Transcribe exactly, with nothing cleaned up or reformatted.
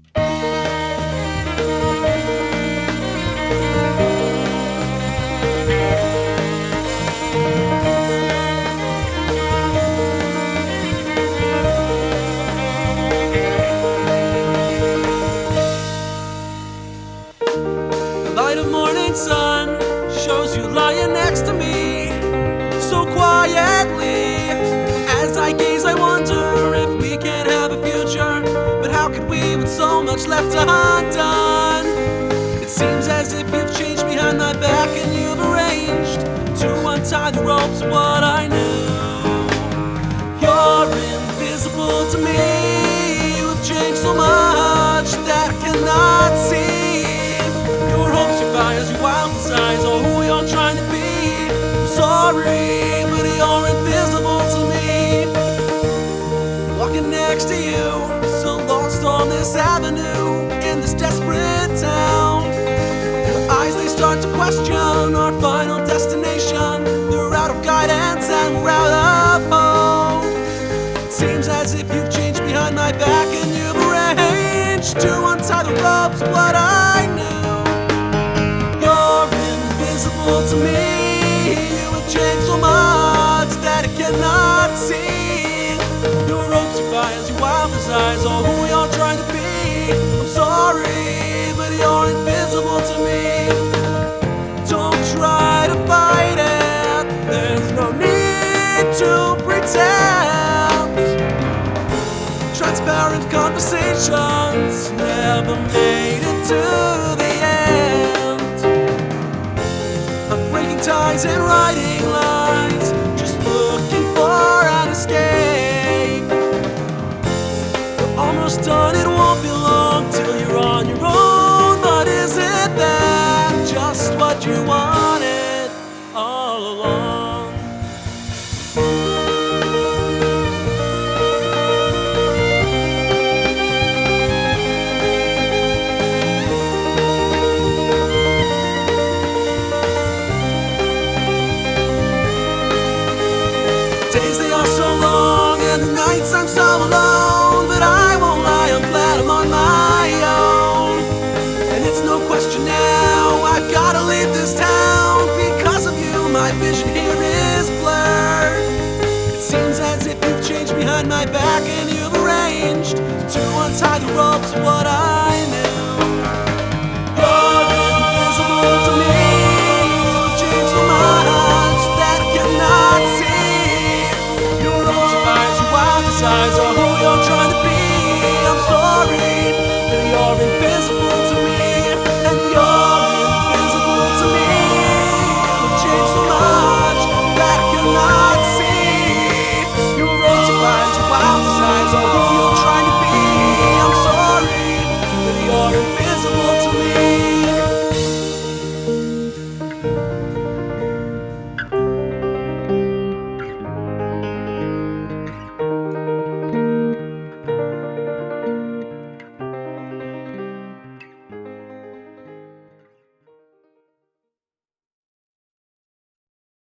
The light of morning sun shows you lying next to me so quietly. As I gaze, I wonder if we can have a future, but how could we with so much left undone? It seems as if you've changed behind my back and you've arranged to untie the ropes of what I knew. You're invisible to me. You've changed so much that I cannot see your hopes, your fires, your wild desires, or who you're trying to be. I'm sorry, but you're invisible to me. Walking next to you, so lost on this avenue, in this desperate town. Your eyes, they start to question our final destination. They're out of guidance and we're out of hope. It seems as if you've changed behind my back and you've arranged to untie the ropes of what I knew. You're invisible to me. You have changed so much that I cannot see your hopes, your fires, your wild desires, or who you're trying to be. I'm sorry, but you're invisible to me. Don't try to fight it. There's no need to pretend. Transparent conversations never made it to the end. I'm breaking ties and writing lines, just looking for an escape. We're almost done, it won't be long till you're on your own. But is it that just what you wanted all along? Days, they are so long, and the nights I'm so alone. But I won't lie, I'm glad I'm on my own. And it's no question now, I've gotta leave this town. Because of you, my vision here is blurred. It seems as if you've changed behind my back and you've arranged to untie the ropes of what I